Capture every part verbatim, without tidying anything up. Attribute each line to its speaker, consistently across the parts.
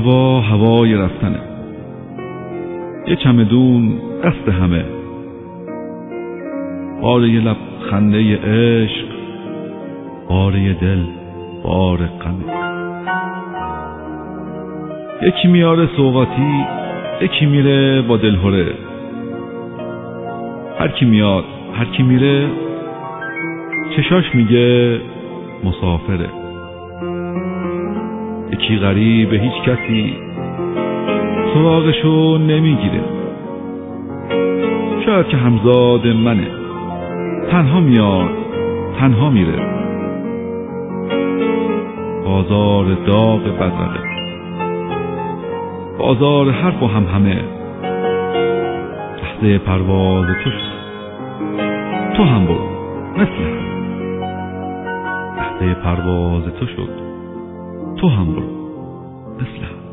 Speaker 1: هوا هوای رفتنه، یه چمدون دست همه، بار یه لب خنده عشق، بار یه دل بار غمه. یکی میاره سوغاتی، یکی میره با دلهره، هر کی میاد هر کی میره چشاش میگه مسافره. یکی غریبه هیچ کسی سراغشو نمیگیره، شاید که همزاد منه، تنها میاد تنها میره. بازار داغ بزرگه، بازار حرف و هم همه، لحظه پرواز تو شد تو هم برو مثل هم، لحظه پرواز تو شد تو هم برو مثل هم.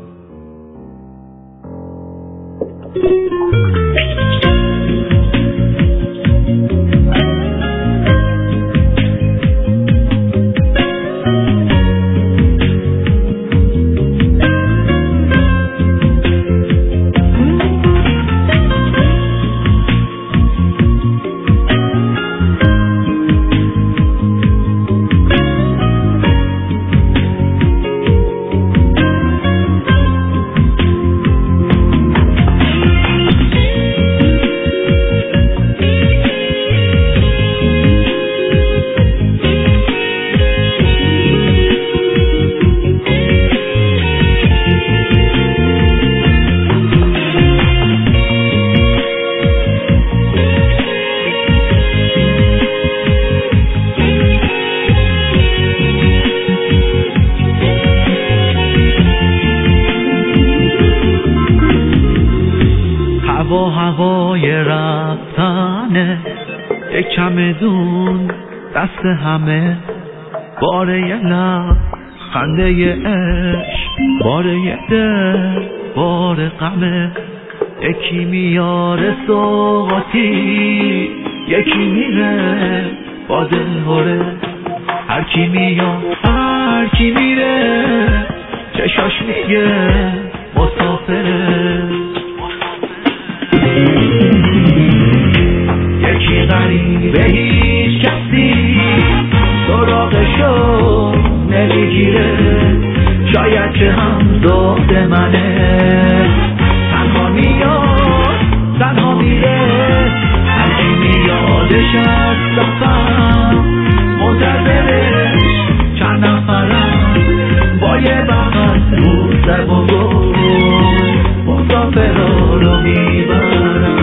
Speaker 2: هوا هوای رفتنه، یک چمدون دست همه، بار یه لب خنده یه عشق، بار یه دل بار غمه. یکی میاره سوغاتی، یکی میره با دلهره، هر کی میاد هر کی میره چشاش میگه مسافره. یکی غریبه هیچ کسی سراغشو نمیگیره، شاید که همزاد منه، تنها میاد تنها میره. هرکی میادش از سفر منتظرش چند نفرم، با یه بغل رو سر و گل مسافرها رو میبرم.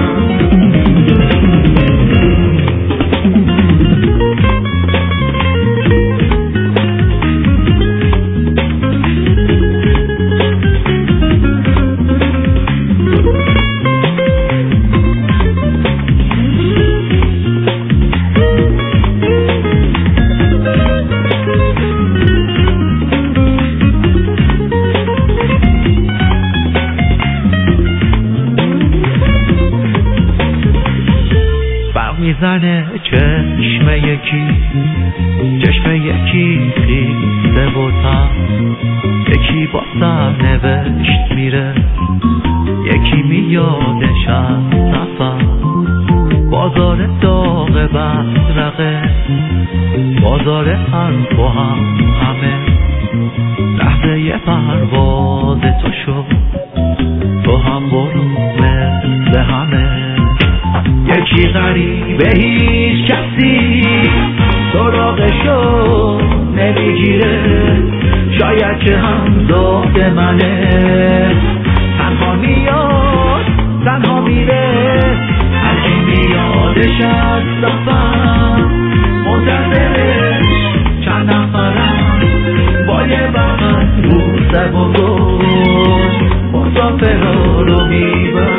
Speaker 2: میزنه چشم یکی، چشم یکی خیزه و تر، یکی با سرنوشت میره، یکی میادش از سفر. بازار داغ بزرقه، بازار حرف و هم همه، لحظه پرواز تو شد تو هم برو مثل همه. یکی غریبه هیچ کسی سراغشو نمیگیره، شاید که همزاد منه، تنها میاد تنها میره. هرکی میادش از سفر منتظرش چند نفرم، با یه بغل رو سر و گل مسافرها رو میبرم.